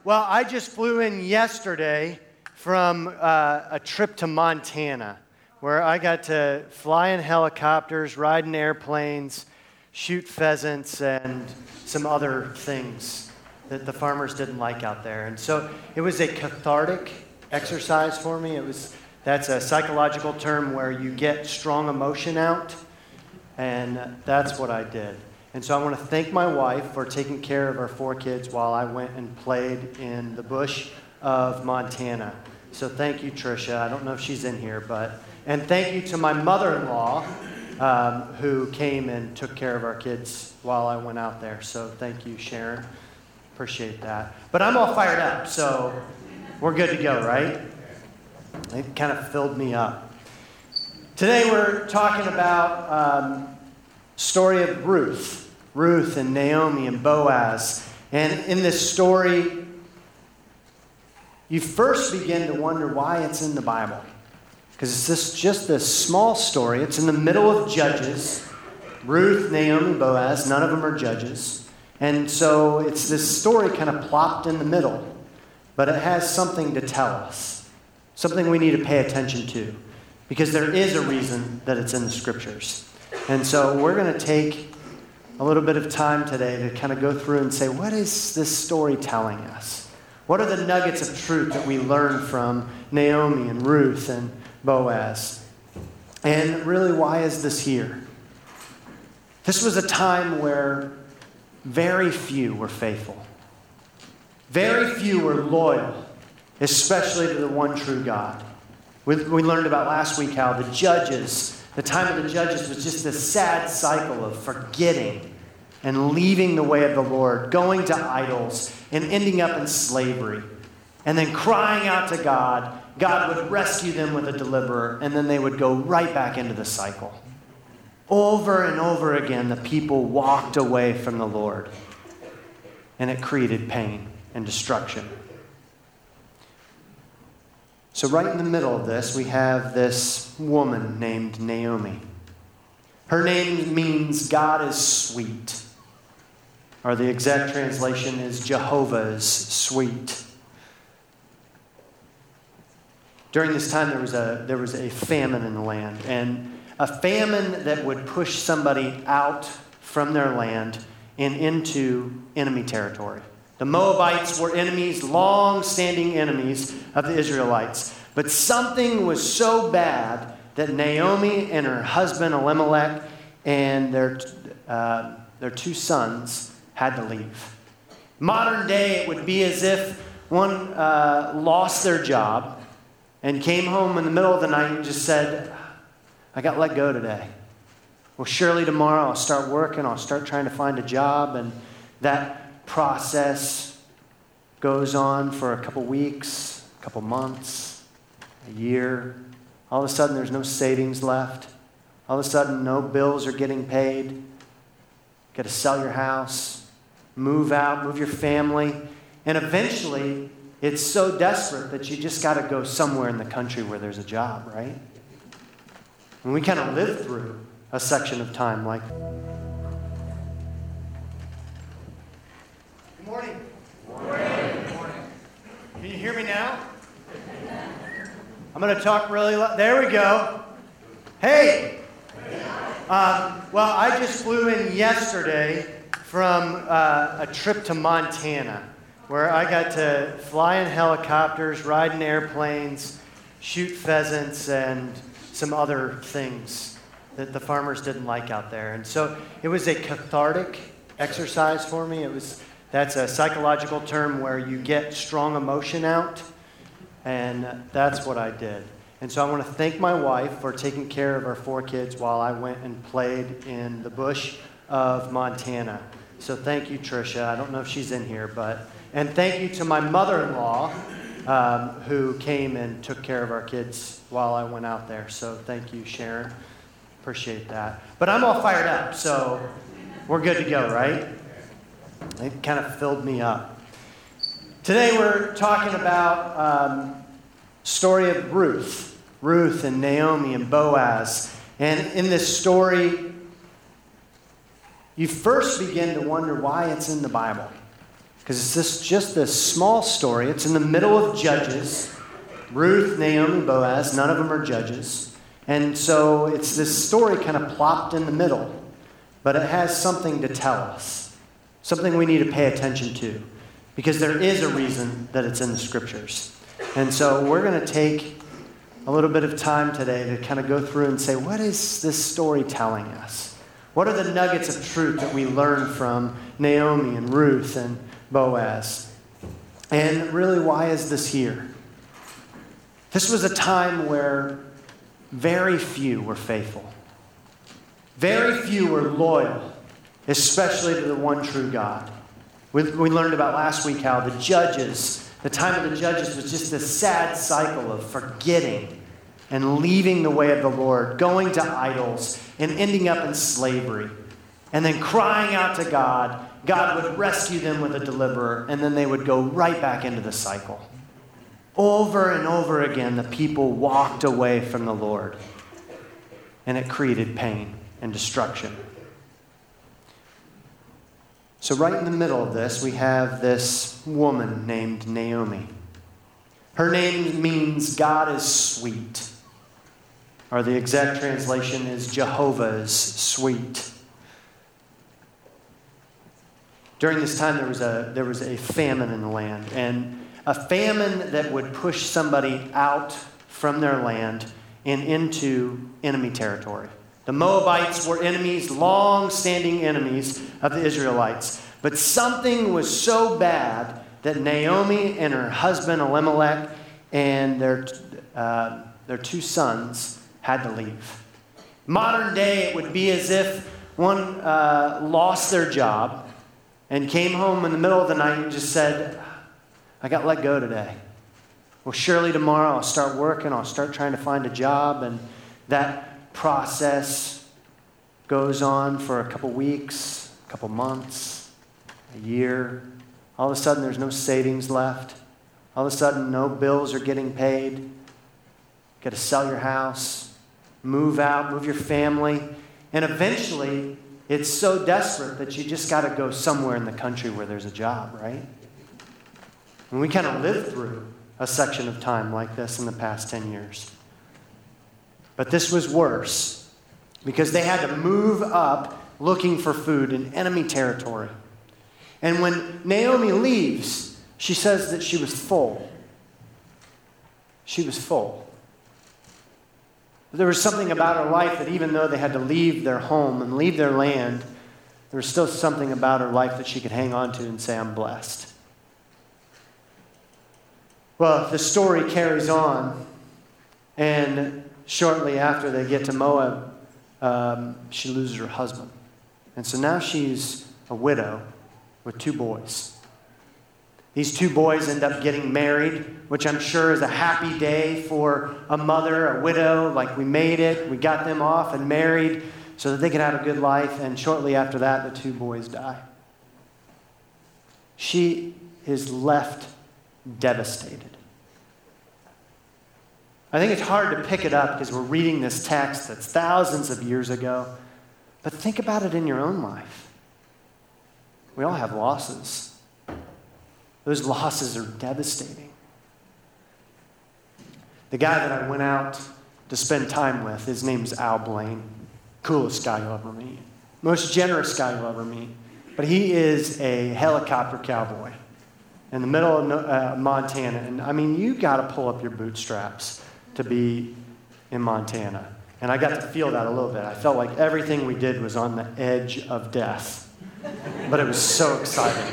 Well, I just flew in yesterday from a trip to Montana, where I got to fly in helicopters, ride in airplanes, shoot pheasants, and some other things that the farmers didn't like out there. And so it was a cathartic exercise for me. That's a psychological term where you get strong emotion out, and that's what I did. And so I want to thank my wife for taking care of our 4 kids while I went and played in the bush of Montana. So thank you, Tricia. I don't know if she's in here, and thank you to my mother-in-law who came and took care of our kids while I went out there. So thank you, Sharon. Appreciate that. But I'm all fired up, so we're good to go, right? It kind of filled me up. Today we're talking about story of Ruth and Naomi and Boaz. And in this story, you first begin to wonder why it's in the Bible. Because it's just this small story. It's in the middle of Judges. Ruth, Naomi, Boaz, none of them are judges. And so it's this story kind of plopped in the middle. But it has something to tell us. Something we need to pay attention to. Because there is a reason that it's in the Scriptures. And so we're going to take a little bit of time today to kind of go through and say, what is this story telling us? What are the nuggets of truth that we learn from Naomi and Ruth and Boaz? And really, why is this here? This was a time where very few were faithful. Very few were loyal, especially to the one true God. We learned about last week how the time of the Judges was just this sad cycle of forgetting and leaving the way of the Lord, going to idols, and ending up in slavery. And then crying out to God. God would rescue them with a deliverer, and then they would go right back into the cycle. Over and over again, the people walked away from the Lord. And it created pain and destruction. So right in the middle of this, we have this woman named Naomi. Her name means God is sweet. Or the exact translation is Jehovah is sweet. During this time, there was a famine in the land. And a famine that would push somebody out from their land and into enemy territory. The Moabites were enemies, long-standing enemies of the Israelites. But something was so bad that Naomi and her husband Elimelech and their 2 sons had to leave. Modern day, it would be as if one lost their job and came home in the middle of the night and just said, I got let go today. Well, surely tomorrow I'll start working, I'll start trying to find a job, and that process goes on for a couple weeks, a couple months, a year. All of a sudden, there's no savings left. All of a sudden, no bills are getting paid. You got to sell your house, move out, move your family, and eventually, it's so desperate that you just got to go somewhere in the country where there's a job, right? And we kind of lived through a section of time like that. Good morning. Good morning. Can you hear me now? I'm going to talk really loud. There we go. Hey. Well, I just flew in yesterday from a trip to Montana, where I got to fly in helicopters, ride in airplanes, shoot pheasants, and some other things that the farmers didn't like out there. And so it was a cathartic exercise for me. That's a psychological term where you get strong emotion out, and that's what I did. And so I want to thank my wife for taking care of our 4 kids while I went and played in the bush of Montana. So thank you, Tricia. I don't know if she's in here, and thank you to my mother-in-law who came and took care of our kids while I went out there. So thank you, Sharon. Appreciate that. But I'm all fired up, so we're good to go, right? It kind of filled me up. Today we're talking about story of Ruth and Naomi and Boaz. And in this story, you first begin to wonder why it's in the Bible. because just this small story. It's in the middle of Judges. Ruth, Naomi, Boaz, none of them are judges. And so it's this story kind of plopped in the middle, but it has something to tell us, something we need to pay attention to, because there is a reason that it's in the scriptures. And so we're going to take a little bit of time today to kind of go through and say, what is this story telling us? What are the nuggets of truth that we learn from Naomi and Ruth and Boaz? And really, why is this here? This was a time where very few were faithful. Very few were loyal, especially to the one true God. We learned about last week how the time of the judges was just this sad cycle of forgetting and leaving the way of the Lord, going to idols, and ending up in slavery. And then crying out to God, God would rescue them with a deliverer, and then they would go right back into the cycle. Over and over again, the people walked away from the Lord, and it created pain and destruction. So right in the middle of this, we have this woman named Naomi. Her name means God is sweet, or the exact translation is Jehovah is sweet. During this time, there was a famine in the land, and a famine that would push somebody out from their land and into enemy territory. The Moabites were enemies, long-standing enemies of the Israelites. But something was so bad that Naomi and her husband Elimelech and their two sons had to leave. Modern day, it would be as if one lost their job and came home in the middle of the night and just said, I got let go today. Well, surely tomorrow I'll start working. I'll start trying to find a job. And that process goes on for a couple weeks, a couple months, a year. All of a sudden, there's no savings left. All of a sudden, no bills are getting paid. You got to sell your house, move out, move your family. And eventually, it's so desperate that you just got to go somewhere in the country where there's a job, right? And we kind of lived through a section of time like this in the past 10 years. But this was worse because they had to move up looking for food in enemy territory. And when Naomi leaves, she says that she was full. She was full. There was something about her life that even though they had to leave their home and leave their land, there was still something about her life that she could hang on to and say, I'm blessed. Well, the story carries on, and shortly after they get to Moab, she loses her husband. And so now she's a widow with two boys. These two boys end up getting married, which I'm sure is a happy day for a mother, a widow, like we made it. We got them off and married so that they could have a good life. And shortly after that, the two boys die. She is left devastated. I think it's hard to pick it up because we're reading this text that's thousands of years ago. But think about it in your own life. We all have losses. Those losses are devastating. The guy that I went out to spend time with, his name's Al Blaine. Coolest guy you'll ever meet. Most generous guy you'll ever meet. But he is a helicopter cowboy in the middle of Montana. And I mean, you got to pull up your bootstraps to be in Montana. And I got to feel that a little bit. I felt like everything we did was on the edge of death. But it was so exciting.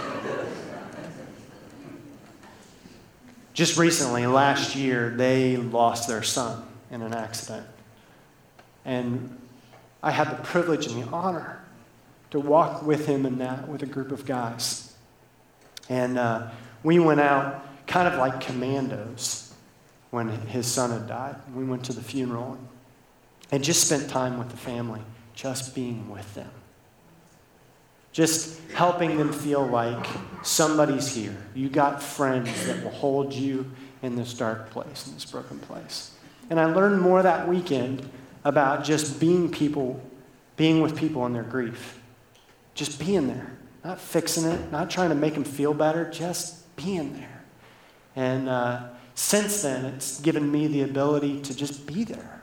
Just recently, last year, they lost their son in an accident. And I had the privilege and the honor to walk with him in that with a group of guys. And we went out kind of like commandos when his son had died. We went to the funeral and just spent time with the family, just being with them. Just helping them feel like somebody's here. You got friends that will hold you in this dark place, in this broken place. And I learned more that weekend about just being with people in their grief. Just being there. not fixing it, not trying to make them feel better, just being there. And since then, it's given me the ability to just be there.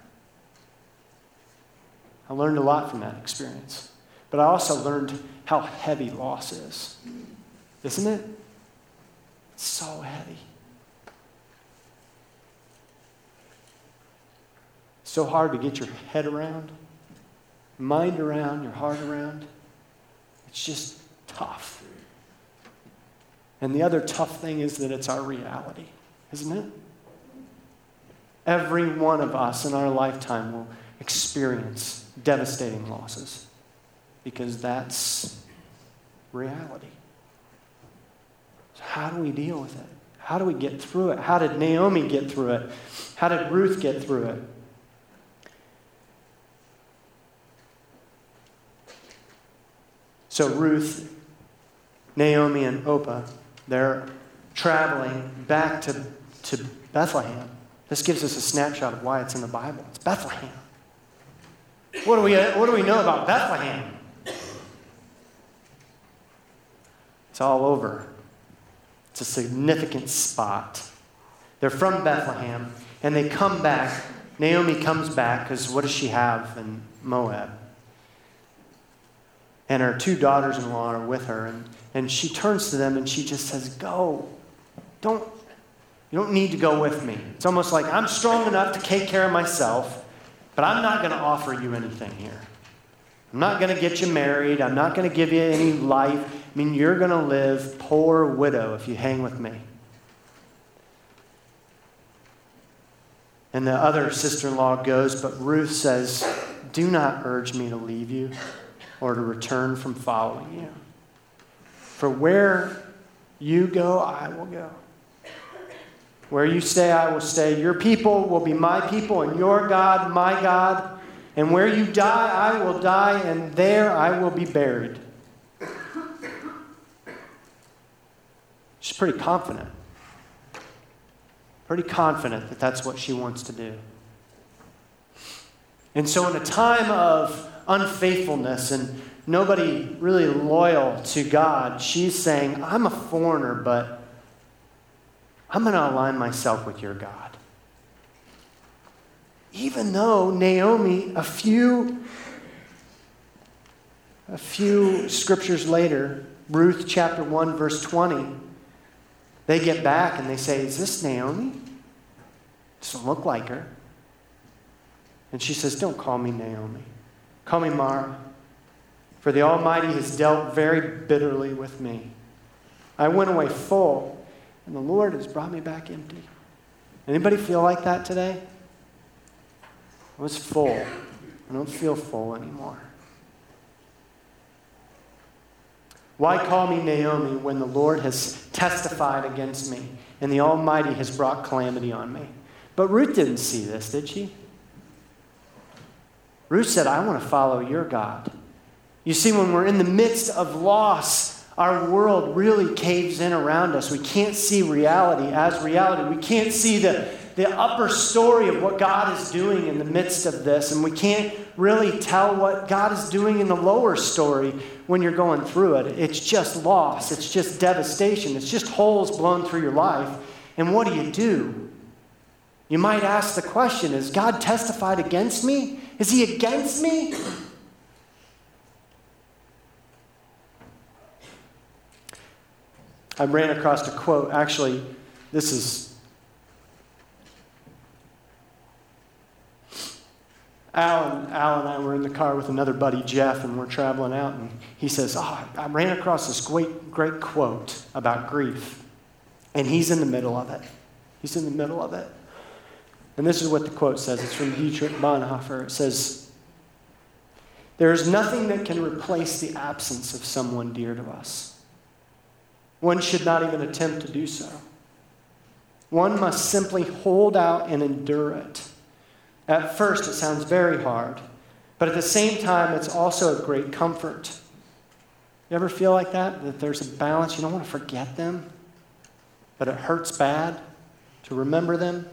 I learned a lot from that experience. But I also learned how heavy loss is. Isn't it? It's so heavy. So hard to get your head around, mind around, your heart around. It's just tough. And the other tough thing is that it's our reality, isn't it? Every one of us in our lifetime will experience devastating losses because that's reality. So how do we deal with it? How do we get through it? How did Naomi get through it? How did Ruth get through it? So Ruth, Naomi, and Orpah, they're traveling back to Bethlehem. This gives us a snapshot of why it's in the Bible. It's Bethlehem. What do we know about Bethlehem? It's all over. It's a significant spot. They're from Bethlehem, and they come back. Naomi comes back because what does she have in Moab? And her two daughters-in-law are with her, and she turns to them and she just says, "Go. You don't need to go with me." It's almost like, I'm strong enough to take care of myself, but I'm not going to offer you anything here. I'm not going to get you married. I'm not going to give you any life. I mean, you're going to live poor widow if you hang with me. And the other sister-in-law goes, but Ruth says, "Do not urge me to leave you or to return from following you. For where you go, I will go. Where you stay, I will stay. Your people will be my people, and your God, my God. And where you die, I will die, and there I will be buried." She's pretty confident. Pretty confident that that's what she wants to do. And so in a time of unfaithfulness and nobody really loyal to God, she's saying, "I'm a foreigner, but I'm going to align myself with your God." Even though Naomi, a few scriptures later, Ruth chapter 1, verse 20, they get back and they say, "Is this Naomi? Doesn't look like her." And she says, "Don't call me Naomi. Call me Mara. For the Almighty has dealt very bitterly with me. I went away full, and the Lord has brought me back empty." Anybody feel like that today? I was full. I don't feel full anymore. Why call me Naomi when the Lord has testified against me and the Almighty has brought calamity on me? But Ruth didn't see this, did she? Ruth said, "I want to follow your God." You see, when we're in the midst of loss, our world really caves in around us. We can't see reality as reality. We can't see the upper story of what God is doing in the midst of this. And we can't really tell what God is doing in the lower story when you're going through it. It's just loss. It's just devastation. It's just holes blown through your life. And what do? You might ask the question, is God testified against me? Is he against me? I ran across a quote. Actually, this is Al and I were in the car with another buddy, Jeff, and we're traveling out, and he says, I ran across this great quote about grief. And he's in the middle of it. He's in the middle of it. And this is what the quote says. It's from Dietrich Bonhoeffer. It says, "There is nothing that can replace the absence of someone dear to us. One should not even attempt to do so. One must simply hold out and endure it. At first, it sounds very hard, but at the same time, it's also a great comfort." You ever feel like that? That there's a balance? You don't want to forget them, but it hurts bad to remember them.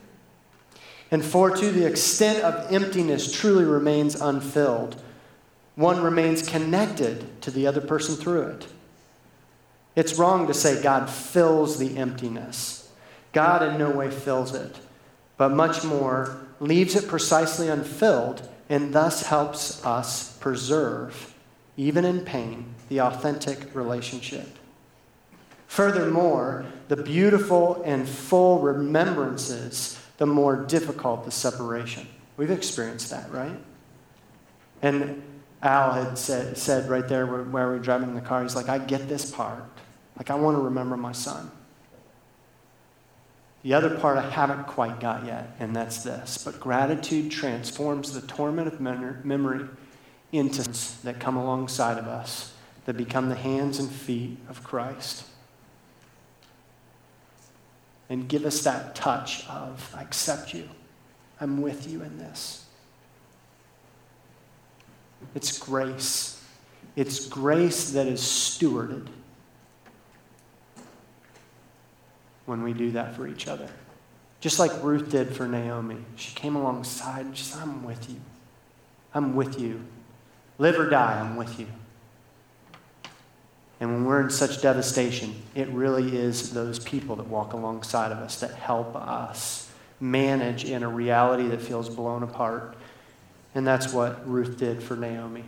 "And for to the extent of emptiness truly remains unfilled, one remains connected to the other person through it. It's wrong to say God fills the emptiness. God in no way fills it, but much more leaves it precisely unfilled and thus helps us preserve, even in pain, the authentic relationship. Furthermore, the beautiful and full remembrances, the more difficult the separation. We've experienced that, right? And Al had said right there where we were driving in the car, he's like, I get this part. Like, I want to remember my son. The other part I haven't quite got yet, and that's this. But gratitude transforms the torment of memory into that come alongside of us, that become the hands and feet of Christ. And give us that touch of, I accept you. I'm with you in this. It's grace. It's grace that is stewarded when we do that for each other. Just like Ruth did for Naomi. She came alongside and she said, I'm with you. I'm with you. Live or die, I'm with you. And when we're in such devastation, it really is those people that walk alongside of us that help us manage in a reality that feels blown apart. And that's what Ruth did for Naomi.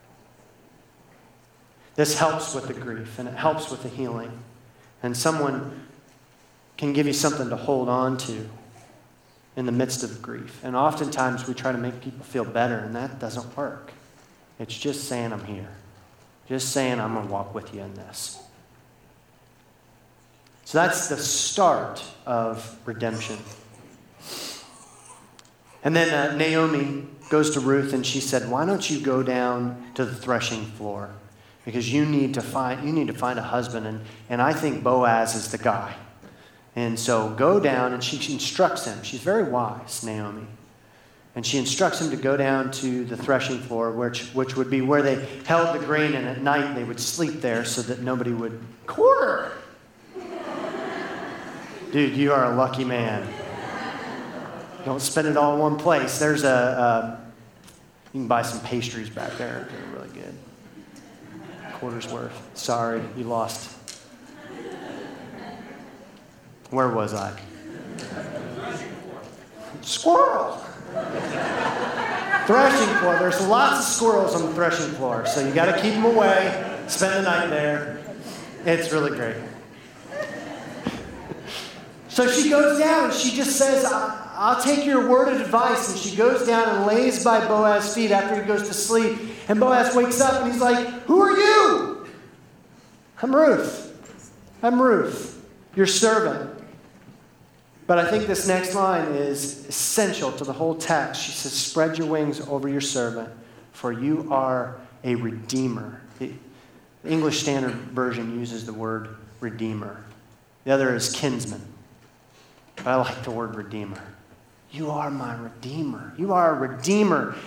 This helps with the grief, and it helps with the healing. And someone can give you something to hold on to in the midst of grief. And oftentimes we try to make people feel better, and that doesn't work. It's just saying, I'm here. Just saying, I'm going to walk with you in this. So that's the start of redemption. And then Naomi goes to Ruth and she said, why don't you go down to the threshing floor? Because you need to find a husband, and I think Boaz is the guy. And so go down, and she instructs him. She's very wise, Naomi. And she instructs him to go down to the threshing floor, which would be where they held the grain, and at night they would sleep there so that nobody would quarter. Dude, you are a lucky man. Don't spend it all in one place. There's you can buy some pastries back there. They're really good. Quarter's worth. Sorry, you lost. Where was I? Squirrel. Threshing floor. There's lots of squirrels on the threshing floor, so you got to keep them away. Spend the night there. It's really great. So she goes down and she just says, I'll take your word of advice. And she goes down and lays by Boaz's feet after he goes to sleep. And Boaz wakes up and he's like, who are you? I'm Ruth. I'm Ruth, your servant. But I think this next line is essential to the whole text. She says, spread your wings over your servant, for you are a redeemer. The English Standard Version uses the word redeemer. The other is kinsman. But I like the word redeemer. You are my redeemer. You are a redeemer.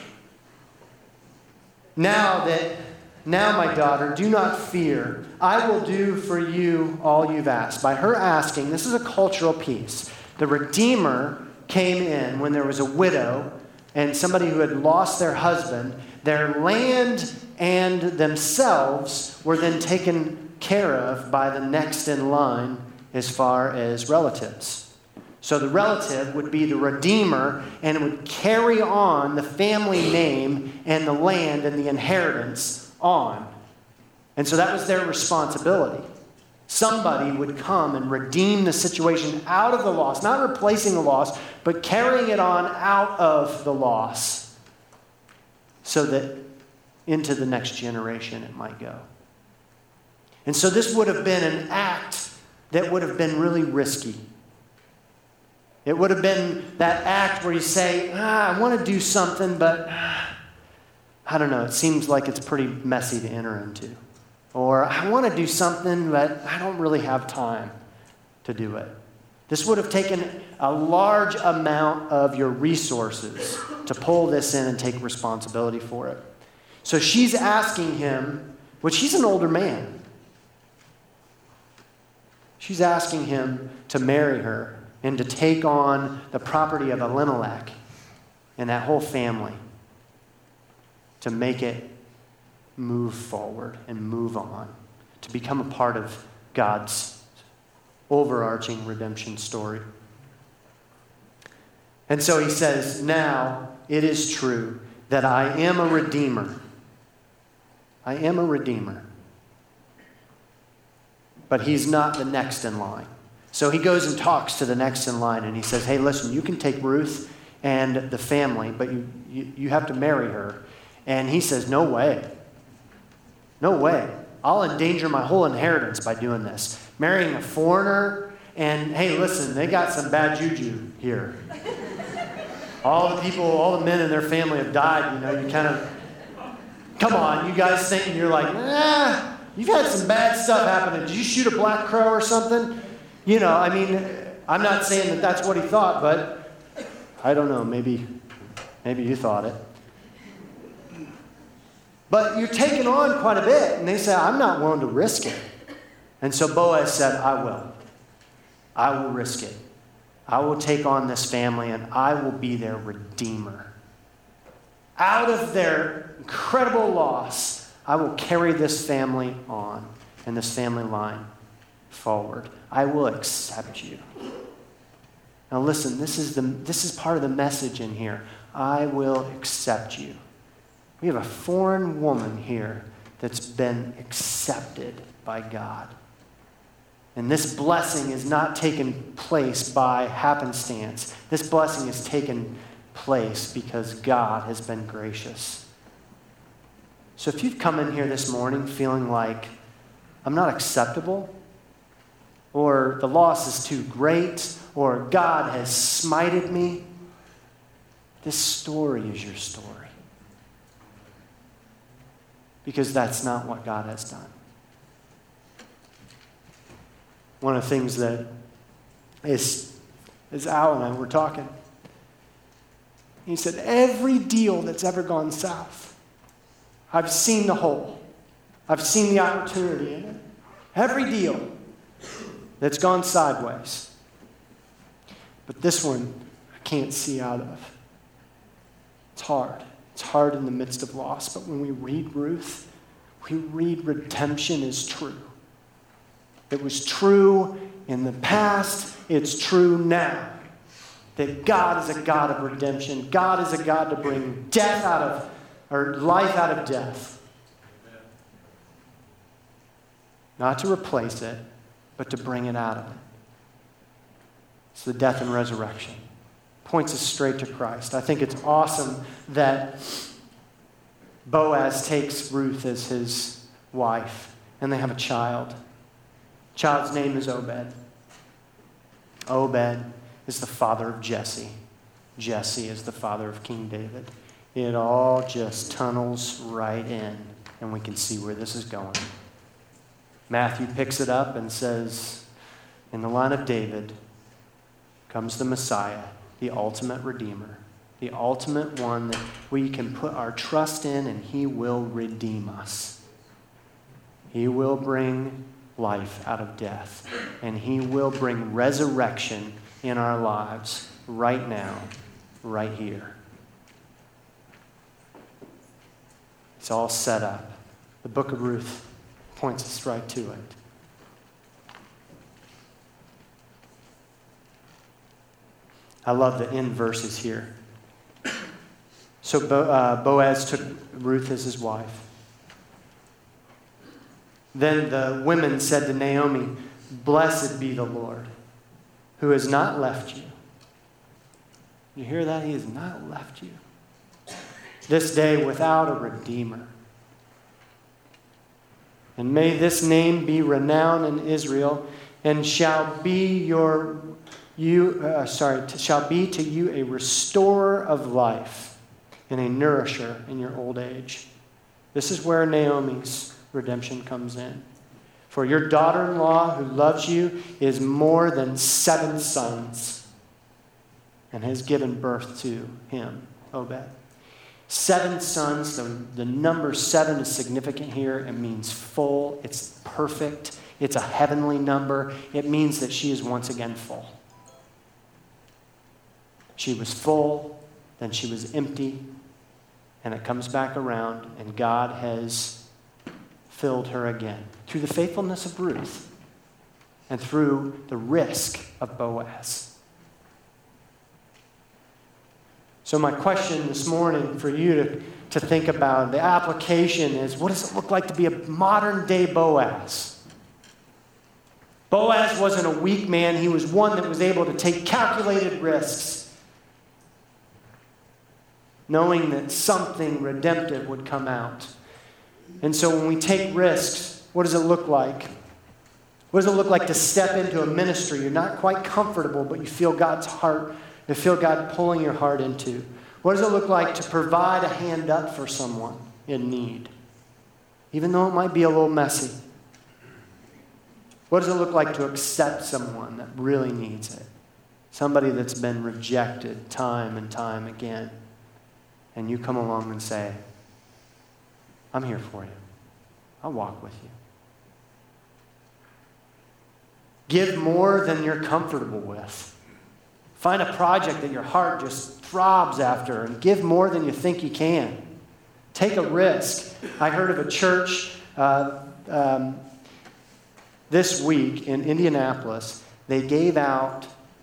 Now, my daughter, do not fear. I will do for you all you've asked. By her asking, this is a cultural piece. The Redeemer came in when there was a widow and somebody who had lost their husband. Their land and themselves were then taken care of by the next in line as far as relatives. So the relative would be the Redeemer, and it would carry on the family name and the land and the inheritance on. And so that was their responsibility. Somebody would come and redeem the situation out of the loss, not replacing the loss, but carrying it on out of the loss so that into the next generation it might go. And so this would have been an act that would have been really risky. It would have been that act where you say, I want to do something, but I don't know, it seems like it's pretty messy to enter into. Or I want to do something, but I don't really have time to do it. This would have taken a large amount of your resources to pull this in and take responsibility for it. So she's asking him, which he's an older man. She's asking him to marry her and to take on the property of Elimelech and that whole family to make it move forward and move on, to become a part of God's overarching redemption story. And so he says, now it is true that I am a redeemer. I am a redeemer. But he's not the next in line. So he goes and talks to the next in line, and he says, hey, listen, you can take Ruth and the family, but you have to marry her. And he says, no way. No way. I'll endanger my whole inheritance by doing this. Marrying a foreigner, and hey, listen, they got some bad juju here. All the people, all the men in their family have died, you kind of, come on, you guys think, you're like, you've had some bad stuff happen. Did you shoot a black crow or something? I'm not saying that that's what he thought, but I don't know, maybe you thought it. But you're taking on quite a bit. And they say, I'm not willing to risk it. And so Boaz said, I will. I will risk it. I will take on this family, and I will be their redeemer. Out of their incredible loss, I will carry this family on and this family line forward. I will accept you. Now listen, this is part of the message in here. I will accept you. We have a foreign woman here that's been accepted by God. And this blessing is not taken place by happenstance. This blessing is taken place because God has been gracious. So if you've come in here this morning feeling like I'm not acceptable, or the loss is too great, or God has smited me, this story is your story. Because that's not what God has done. One of the things that is Al and I were talking. He said, every deal that's ever gone south, I've seen the hole. I've seen the opportunity in it. Every deal that's gone sideways. But this one, I can't see out of. It's hard. It's hard in the midst of loss. But when we read Ruth, we read redemption is true. It was true in the past. It's true now. That God is a God of redemption. God is a God to bring death out of, or life out of death. Not to replace it, but to bring it out of it. It's the death and resurrection. Points us straight to Christ. I think it's awesome that Boaz takes Ruth as his wife, and they have a child. Child's name is Obed. Obed is the father of Jesse. Jesse is the father of King David. It all just tunnels right in, and we can see where this is going. Matthew picks it up and says, in the line of David comes the Messiah, the ultimate Redeemer, the ultimate one that we can put our trust in, and he will redeem us. He will bring life out of death, and he will bring resurrection in our lives right now, right here. It's all set up. The book of Ruth points us right to it. I love the end verses here. So Boaz took Ruth as his wife. Then the women said to Naomi, "Blessed be the Lord, who has not left you." You hear that? He has not left you this day without a redeemer. And may this name be renowned in Israel, and shall be to you a restorer of life and a nourisher in your old age. This is where Naomi's redemption comes in. For your daughter-in-law who loves you is more than 7 sons and has given birth to him, Obed. 7 sons, the number 7 is significant here. It means full, it's perfect, it's a heavenly number. It means that she is once again full. She was full, then she was empty, and it comes back around, and God has filled her again through the faithfulness of Ruth and through the risk of Boaz. So my question this morning for you to think about, the application is, what does it look like to be a modern-day Boaz? Boaz wasn't a weak man. He was one that was able to take calculated risks, knowing that something redemptive would come out. And so when we take risks, what does it look like? What does it look like to step into a ministry you're not quite comfortable, but you feel God's heart, you feel God pulling your heart into? What does it look like to provide a hand up for someone in need, even though it might be a little messy? What does it look like to accept someone that really needs it? Somebody that's been rejected time and time again. And you come along and say, I'm here for you. I'll walk with you. Give more than you're comfortable with. Find a project that your heart just throbs after and give more than you think you can. Take a risk. I heard of a church this week in Indianapolis. They gave out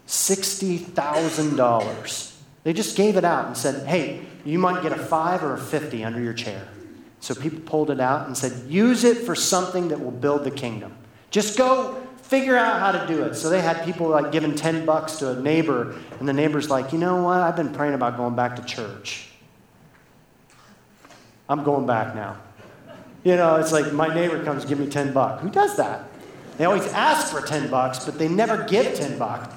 $60,000. They just gave it out and said, hey, you might get a 5 or a 50 under your chair. So people pulled it out and said, use it for something that will build the kingdom. Just go figure out how to do it. So they had people like giving $10 to a neighbor, and the neighbor's like, you know what? I've been praying about going back to church. I'm going back now. You know, it's like my neighbor comes, give me $10. Who does that? They always ask for $10, but they never give $10.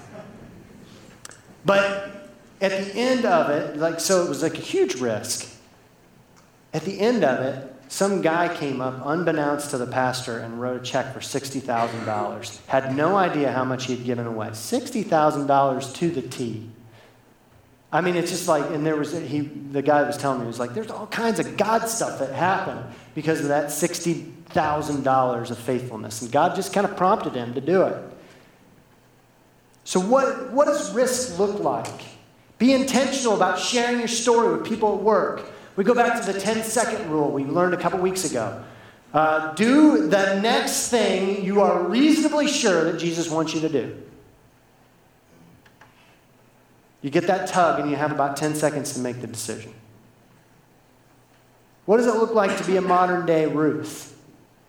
But at the end of it, so it was like a huge risk. At the end of it, some guy came up, unbeknownst to the pastor, and wrote a check for $60,000. Had no idea how much he'd given away. $60,000 to the T. I mean, it's just like, and the guy was telling me, he was like, there's all kinds of God stuff that happened because of that $60,000 of faithfulness. And God just kind of prompted him to do it. So what does risk look like? Be intentional about sharing your story with people at work. We go back to the 10-second rule we learned a couple weeks ago. Do the next thing you are reasonably sure that Jesus wants you to do. You get that tug and you have about 10 seconds to make the decision. What does it look like to be a modern-day Ruth?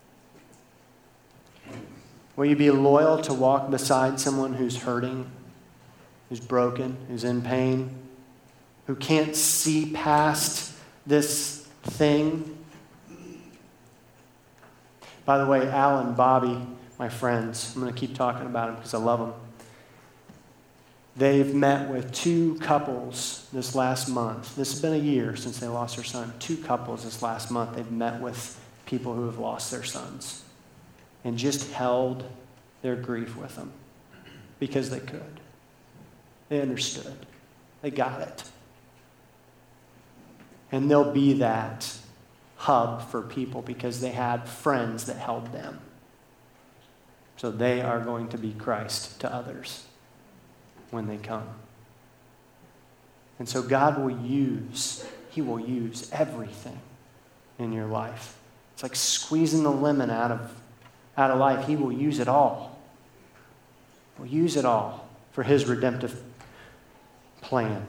Will you be loyal to walk beside someone who's hurting, who's broken, who's in pain, who can't see past this thing? By the way, Al and Bobby, my friends, I'm going to keep talking about them because I love them. They've met with 2 couples this last month. This has been a year since they lost their son. 2 couples this last month. They've met with people who have lost their sons and just held their grief with them because they could. They understood. They got it. And they'll be that hub for people because they had friends that held them. So they are going to be Christ to others when they come. And so God will use everything in your life. It's like squeezing the lemon out of life. He will use it all. He'll use it all for his redemptive plan.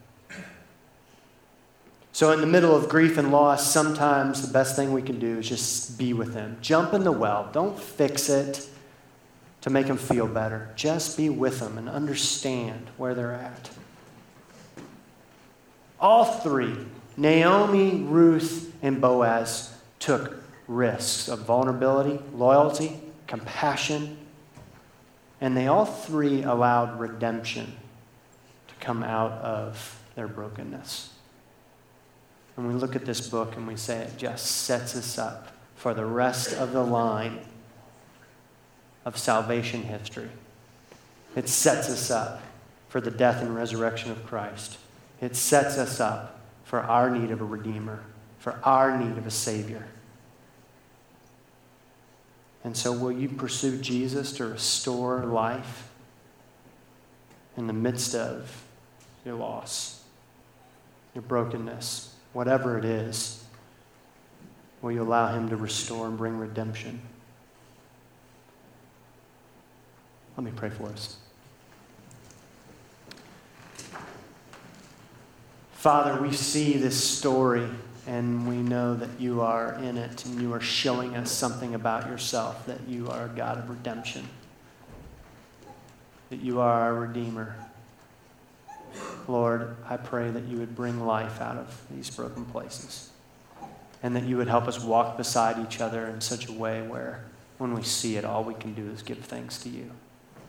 So in the middle of grief and loss, sometimes the best thing we can do is just be with them. Jump in the well. Don't fix it to make them feel better. Just be with them and understand where they're at. All 3, Naomi, Ruth, and Boaz, took risks of vulnerability, loyalty, compassion, and they all 3 allowed redemption to come out of their brokenness. And we look at this book and we say it just sets us up for the rest of the line of salvation history. It sets us up for the death and resurrection of Christ. It sets us up for our need of a Redeemer, for our need of a Savior. And so will you pursue Jesus to restore life in the midst of your loss, your brokenness, whatever it is? Will you allow him to restore and bring redemption? Let me pray for us. Father, we see this story and we know that you are in it and you are showing us something about yourself, that you are a God of redemption, that you are our Redeemer. Lord, I pray that you would bring life out of these broken places and that you would help us walk beside each other in such a way where when we see it, all we can do is give thanks to you.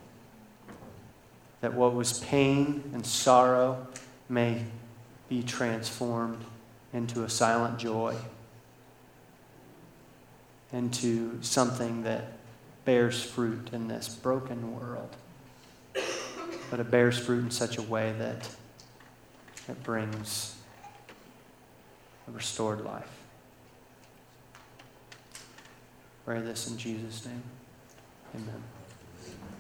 That what was pain and sorrow may be transformed into a silent joy, into something that bears fruit in this broken world. But it bears fruit in such a way that it brings a restored life. Pray this in Jesus' name. Amen.